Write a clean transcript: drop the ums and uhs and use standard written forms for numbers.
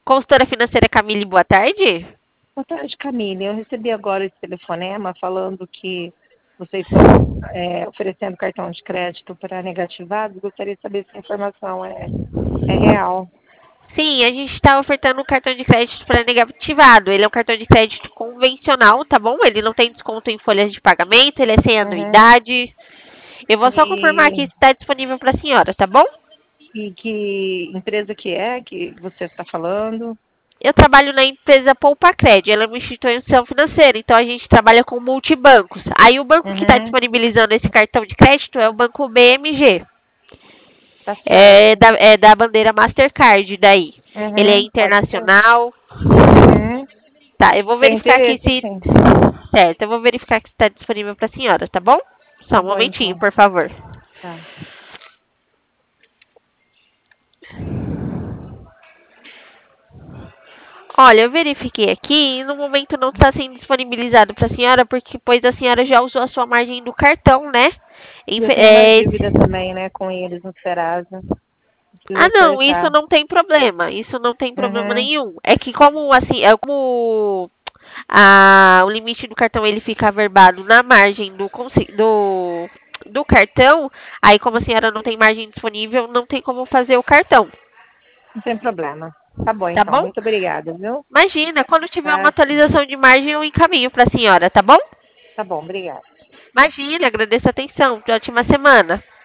Consultora financeira Camille, boa tarde. Boa tarde, Camille. Eu recebi agora esse telefonema falando que vocês estão oferecendo cartão de crédito para negativados. Gostaria de saber se a informação é real. Sim, a gente está ofertando um cartão de crédito para negativado. Ele é um cartão de crédito convencional, tá bom? Ele não tem desconto em folhas de pagamento, ele é sem Uhum. anuidade. Eu vou só confirmar aqui E, se está disponível para a senhora, tá bom? e que empresa que é que você está falando? Eu trabalho na empresa Poupacred, ela é uma instituição financeira, então a gente trabalha com multibancos. Aí o banco que está Uhum. disponibilizando esse cartão de crédito é o Banco BMG. Tá É certo. da bandeira Mastercard daí. Ele é Uhum. Pode ser. internacional. Uhum. Tá, eu vou Tem verificar aqui interesse, se. sim. Certo, eu vou verificar que está disponível para a senhora, tá bom? Só Tá um bom, momentinho, então. por favor. Tá. Olha, eu verifiquei aqui e no momento não está sendo disponibilizado para a senhora, porque pois a senhora já usou a sua margem do cartão, né? E eu tenho uma dívida também, né, com eles no Serasa. Preciso Ah, não, isso acertar. não tem problema. Isso não tem problema Uhum. nenhum. É que como assim, como o limite do cartão ele fica averbado na margem do cartão, aí como a senhora não tem margem disponível, não tem como fazer o cartão, Não tem problema. Tá bom, tá então. bom? Muito obrigada, viu? Imagina, quando tiver uma Tá, atualização de margem, eu encaminho para a senhora, tá bom? tá bom, obrigada. Imagina, agradeço a atenção. Ótima semana.